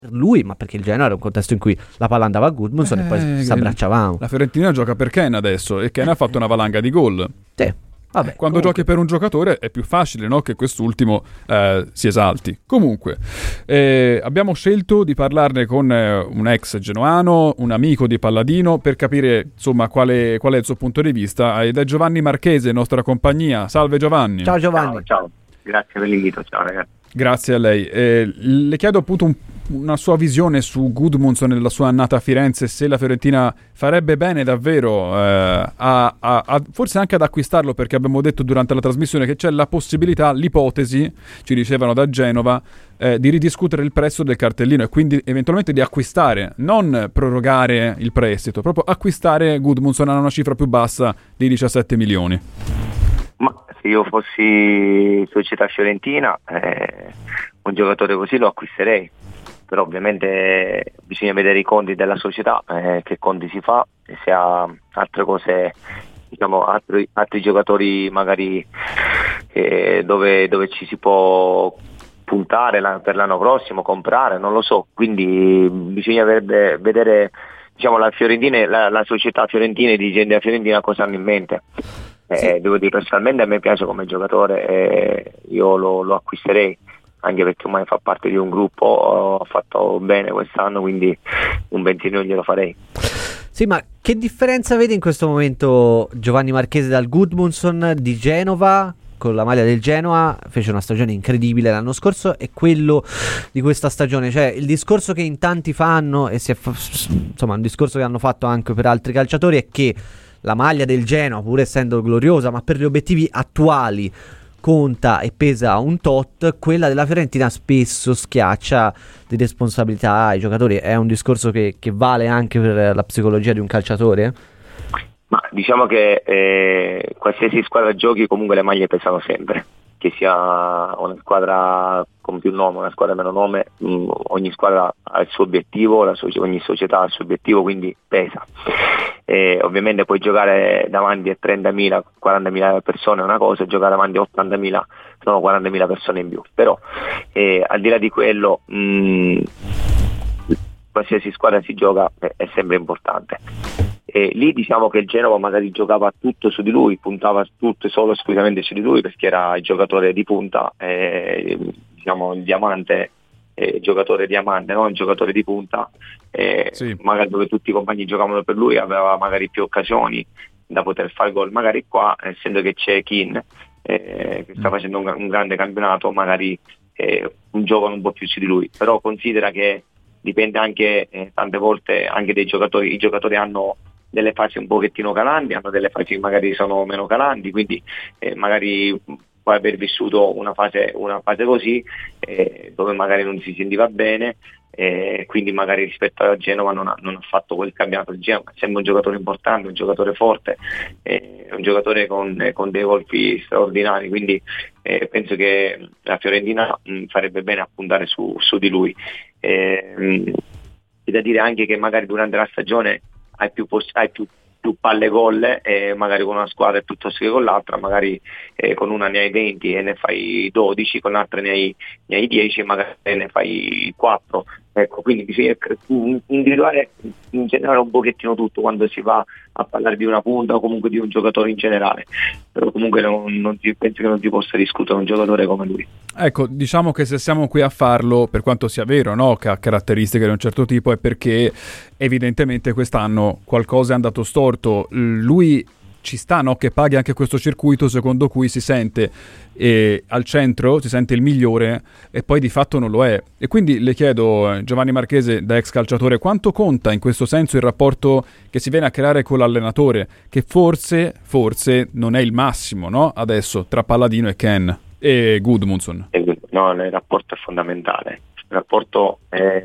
per lui, ma perché il Genoa era un contesto in cui la palla andava a Gudmundsson e poi si abbracciavamo. La Fiorentina gioca per Ken adesso e Ken ha fatto una valanga di gol. Sì. Vabbè, Quando giochi per un giocatore è più facile, no, che quest'ultimo si esalti. Comunque, abbiamo scelto di parlarne con un ex genoano, un amico di Palladino, per capire insomma qual è il suo punto di vista. Ed è Giovanni Marchese, nostra compagnia. Salve Giovanni. Ciao Giovanni. Ciao, grazie per l'invito, ciao ragazzi. Grazie a lei. Le chiedo appunto una sua visione su Gudmundsson nella sua annata a Firenze, se la Fiorentina farebbe bene davvero forse anche ad acquistarlo, perché abbiamo detto durante la trasmissione che c'è la possibilità, l'ipotesi, ci dicevano da Genova, di ridiscutere il prezzo del cartellino e quindi eventualmente di acquistare, non prorogare il prestito, proprio acquistare Gudmundsson a una cifra più bassa di 17 milioni. Ma se io fossi società fiorentina, un giocatore così lo acquisterei, però ovviamente bisogna vedere i conti della società, che conti si fa, e se ha altre cose, diciamo altri giocatori magari dove ci si può puntare per l'anno prossimo, comprare, non lo so, quindi bisogna vedere, diciamo, la Fiorentina, la società fiorentina e i dirigenti della Fiorentina cosa hanno in mente. Sì. Devo dire, personalmente a me piace come giocatore, io lo acquisterei, anche perché ormai fa parte di un gruppo, ho fatto bene quest'anno, quindi un 20 glielo farei. Sì, ma che differenza vede in questo momento Giovanni Marchese dal Gudmundsson di Genova? Con la maglia del Genoa fece una stagione incredibile l'anno scorso, e quello di questa stagione, cioè il discorso che in tanti fanno, e insomma un discorso che hanno fatto anche per altri calciatori, è che la maglia del Genoa, pur essendo gloriosa, ma per gli obiettivi attuali conta e pesa un tot, quella della Fiorentina spesso schiaccia di responsabilità ai giocatori. È un discorso che vale anche per la psicologia di un calciatore? Ma diciamo che qualsiasi squadra giochi, comunque le maglie pesano sempre, che sia una squadra con più nome, una squadra meno nome, ogni squadra ha il suo obiettivo, ogni società ha il suo obiettivo, quindi pesa. Ovviamente puoi giocare davanti a 30.000, 40.000 persone è una cosa, giocare davanti a 80.000 sono 40.000 persone in più, però al di là di quello qualsiasi squadra si gioca è sempre importante. Lì diciamo che il Genova magari giocava tutto su di lui, puntava tutto solo esclusivamente su di lui, perché era il giocatore di punta, diciamo il diamante, giocatore diamante, no? Il giocatore di punta, Sì. magari dove tutti i compagni giocavano per lui, aveva magari più occasioni da poter fare gol. Magari qua, essendo che c'è Keane, che sta facendo un grande campionato, magari giocano un po' più su di lui, però considera che dipende anche tante volte anche dei giocatori. I giocatori hanno delle fasi un pochettino calanti, hanno delle fasi che magari sono meno calanti, quindi magari puoi aver vissuto una fase così, dove magari non si sentiva bene, quindi magari rispetto a Genova non ha fatto quel campionato. Il Genova sembra un giocatore importante, un giocatore forte, un giocatore con dei colpi straordinari, quindi penso che la Fiorentina farebbe bene a puntare su di lui. C'è da dire anche che magari durante la stagione hai più palle gol, magari con una squadra piuttosto che con l'altra, magari con una ne hai 20 e ne fai 12, con l'altra ne hai 10 e magari ne fai 4. Ecco, quindi bisogna individuare in generale un pochettino tutto quando si va a parlare di una punta o comunque di un giocatore in generale, però comunque penso che non si possa discutere un giocatore come lui. Ecco, diciamo che se siamo qui a farlo, per quanto sia vero, no, che ha caratteristiche di un certo tipo, è perché evidentemente quest'anno qualcosa è andato storto. Lui ci sta, no, che paghi anche questo circuito secondo cui si sente al centro, si sente il migliore e poi di fatto non lo è. E quindi le chiedo, Giovanni Marchese, da ex calciatore, quanto conta in questo senso il rapporto che si viene a creare con l'allenatore, che forse non è il massimo, no, adesso, tra Palladino e Ken e Gudmundsson? No, il rapporto è fondamentale. Il rapporto è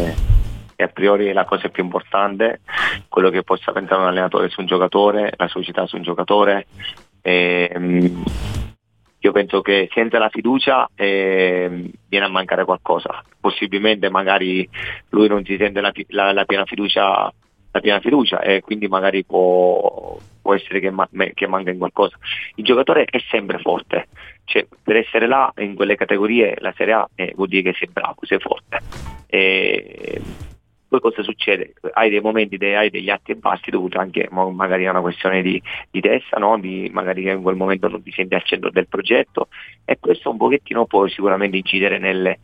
a priori la cosa più importante, quello che possa pensare un allenatore su un giocatore, la società su un giocatore. Io penso che senza la fiducia viene a mancare qualcosa. Possibilmente magari lui non si sente la piena fiducia, e quindi magari può essere che manca in qualcosa. Il giocatore è sempre forte, cioè, per essere là in quelle categorie, la Serie A vuol dire che sei bravo, sei forte. Poi cosa succede? Hai dei momenti, hai degli alti e bassi dovuti anche magari a una questione di testa, no? Magari in quel momento non ti senti al centro del progetto, e questo un pochettino può sicuramente incidere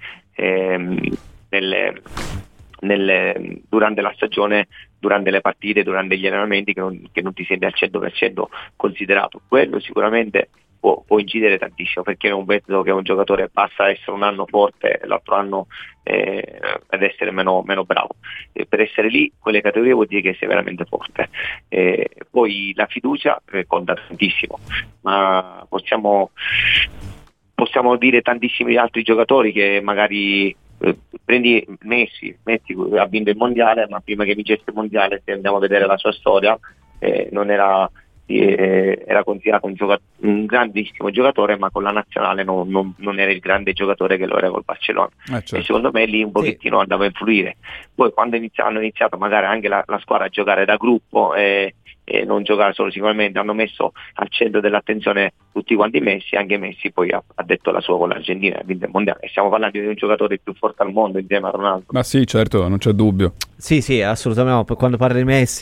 durante la stagione, durante le partite, durante gli allenamenti, che non ti senti al 100% considerato. Quello sicuramente può incidere tantissimo, perché non vedo che un giocatore passa a essere un anno forte, l'altro anno ad essere meno bravo. Per essere lì, quelle categorie, vuol dire che sei veramente forte. Poi la fiducia conta tantissimo, ma possiamo dire tantissimi altri giocatori che magari prendi Messi ha vinto il mondiale, ma prima che vincesse il mondiale, se andiamo a vedere la sua storia, non era considerato un grandissimo giocatore, ma con la nazionale non era il grande giocatore che lo era col Barcellona. Certo. E secondo me lì un pochettino andava a influire. Poi quando hanno iniziato magari anche la squadra a giocare da gruppo e non giocare solo sicuramente, hanno messo al centro dell'attenzione tutti quanti Messi. Anche Messi poi ha detto la sua con l'Argentina, ha vinto il mondiale, e stiamo parlando di un giocatore più forte al mondo insieme a Ronaldo. Ma sì, certo, non c'è dubbio. Sì, assolutamente. Quando parli di Messi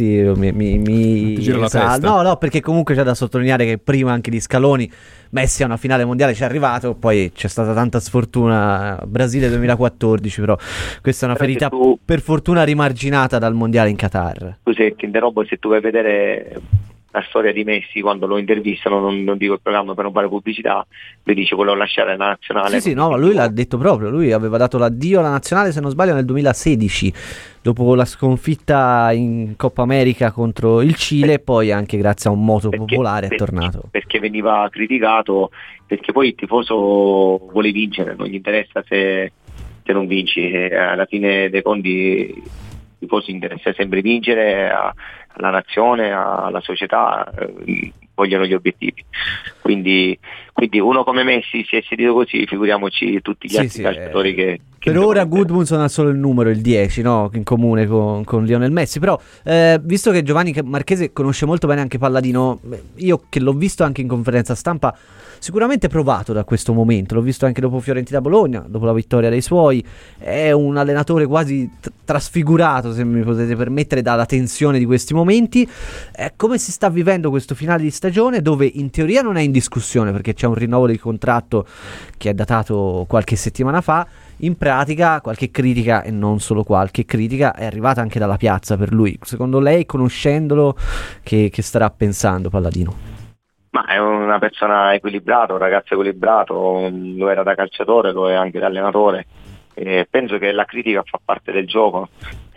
mi ti gira la testa. No, perché comunque c'è da sottolineare che prima anche di Scaloni Messi a una finale mondiale ci è arrivato, poi c'è stata tanta sfortuna, Brasile 2014, però questa è una ferita per fortuna rimarginata dal mondiale in Qatar. Scusi, ti interrompo, se tu vuoi vedere la storia di Messi, quando lo intervistano, non dico il programma per non fare pubblicità, lui dice volevo lasciare la nazionale. Sì, no, ma lui l'ha detto proprio, lui aveva dato l'addio alla nazionale, se non sbaglio, nel 2016, dopo la sconfitta in Coppa America contro il Cile, e poi anche grazie a un moto popolare è tornato. Perché veniva criticato, perché poi il tifoso vuole vincere, non gli interessa se non vinci, alla fine dei conti i tifosi interessa sempre vincere, alla nazione, alla società, vogliono gli obiettivi. Quindi uno come Messi si è sedito così, figuriamoci tutti gli altri calciatori che per ora Gudmundsson ha solo il numero, il 10, no? In comune con Lionel Messi. Però visto che Giovanni Marchese conosce molto bene anche Palladino, io che l'ho visto anche in conferenza stampa, sicuramente provato da questo momento, l'ho visto anche dopo Fiorentina-Bologna, dopo la vittoria dei suoi, è un allenatore quasi trasfigurato, se mi potete permettere, dalla tensione di questi momenti. Come si sta vivendo questo finale di stagione, dove in teoria non è in discussione perché c'è un rinnovo di contratto che è datato qualche settimana fa, in pratica qualche critica, e non solo qualche critica, è arrivata anche dalla piazza per lui. Secondo lei, conoscendolo, che starà pensando Palladino? Ma è una persona equilibrata, un ragazzo equilibrato, lo era da calciatore, lo è anche da allenatore. Penso che la critica fa parte del gioco.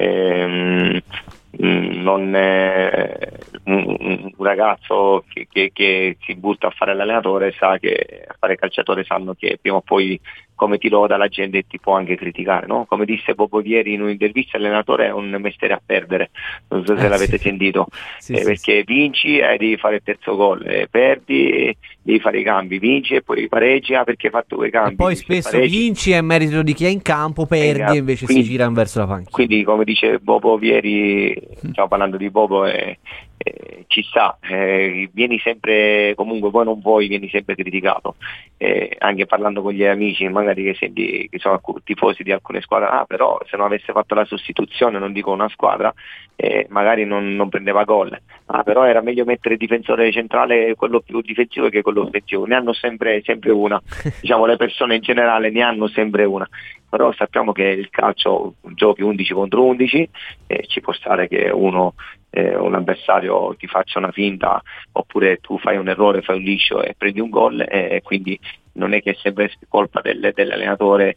Non è un ragazzo che si butta a fare l'allenatore, sa che a fare calciatore sanno che prima o poi, come ti loda, la gente ti può anche criticare, no? Come disse Bobo ieri in un'intervista, l'allenatore è un mestiere a perdere, non so se l'avete sentito, perché vinci e devi fare il terzo gol, perdi devi fare i cambi, vinci e poi pareggi perché hai fatto quei cambi. E poi spesso vinci è merito di chi è in campo, perdi e invece quindi, si gira verso la panchina. Quindi, come dice Bobo ieri, stiamo parlando di Bobo, ci sta, vieni sempre, comunque vuoi non vuoi, vieni sempre criticato, anche parlando con gli amici magari che senti che sono tifosi di alcune squadre, però se non avesse fatto la sostituzione, non dico una squadra, magari non prendeva gol, però era meglio mettere il difensore centrale, quello più difensivo, che quello offensivo. Ne hanno sempre una, diciamo, le persone in generale ne hanno sempre una, però sappiamo che il calcio giochi 11 contro 11, ci può stare che un avversario ti faccia una finta, oppure tu fai un errore, fai un liscio e prendi un gol, e quindi non è che è sempre colpa dell'allenatore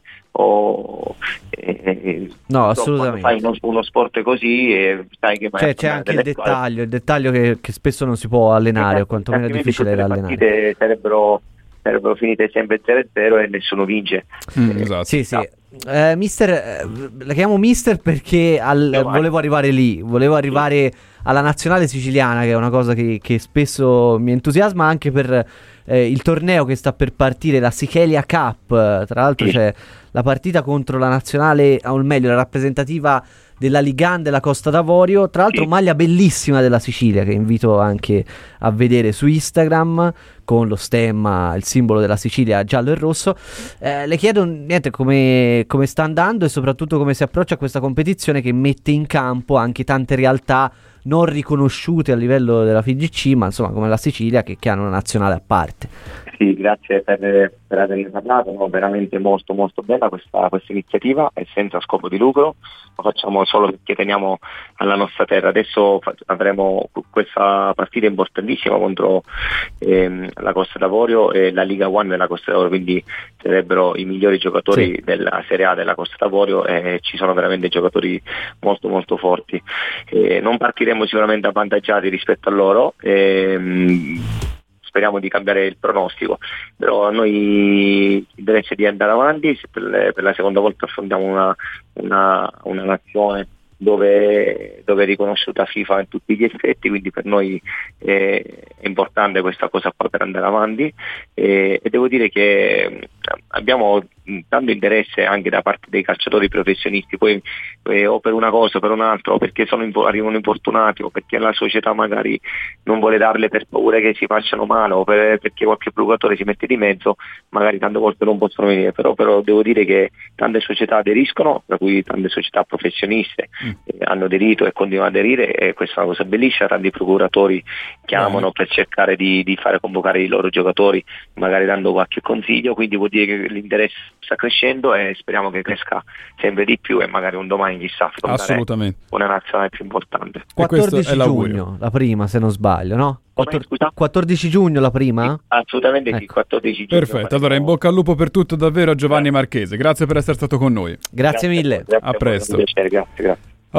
no, assolutamente. Fai uno sport così e sai che c'è anche il dettaglio che spesso non si può allenare, o quantomeno è difficile da allenare. Le sarebbero finite sempre 0-0 e nessuno vince. Esatto. Sì. Mister, la chiamo Mister perché volevo arrivare lì, volevo arrivare alla nazionale siciliana, che è una cosa che spesso mi entusiasma, anche per il torneo che sta per partire, la Sichelia Cup, tra l'altro c'è la partita contro la nazionale, o meglio la rappresentativa della Ligan della Costa d'Avorio, tra l'altro maglia bellissima della Sicilia che invito anche a vedere su Instagram con lo stemma, il simbolo della Sicilia giallo e rosso. Le chiedo niente come sta andando e soprattutto come si approccia a questa competizione che mette in campo anche tante realtà non riconosciute a livello della FIGC, ma insomma come la Sicilia che hanno una nazionale a parte. Sì, grazie per avermi parlato, no? Veramente molto molto bella questa iniziativa, è senza scopo di lucro, lo facciamo solo perché teniamo alla nostra terra. Adesso avremo questa partita importantissima contro la Costa d'Avorio e la Liga One della Costa d'Avorio, quindi sarebbero i migliori giocatori della Serie A della Costa d'Avorio e ci sono veramente giocatori molto molto forti. Non partiremo sicuramente avvantaggiati rispetto a loro, speriamo di cambiare il pronostico, però a noi interessa di andare avanti. Per la seconda volta affrontiamo una nazione dove è riconosciuta FIFA in tutti gli effetti, quindi per noi è importante questa cosa qua per andare avanti, e devo dire che abbiamo tanto interesse anche da parte dei calciatori professionisti, poi o per una cosa o per un'altra, o perché arrivano infortunati o perché la società magari non vuole darle per paura che si facciano male o perché qualche procuratore si mette di mezzo, magari tante volte non possono venire, però devo dire che tante società aderiscono, tra cui tante società professioniste hanno aderito e continuano ad aderire, e questa è una cosa bellissima. Tanti procuratori chiamano per cercare di fare convocare i loro giocatori, magari dando qualche consiglio, quindi vuol dire che l'interesse sta crescendo e speriamo che cresca sempre di più e magari un domani chissà assolutamente una nazionale più importante. 14 giugno la prima, se non sbaglio, no? 14 giugno la prima? Assolutamente sì, 14 giugno. Perfetto, allora in bocca al lupo per tutto davvero a Giovanni Marchese, grazie per essere stato con noi. Grazie mille. Grazie a presto. Grazie.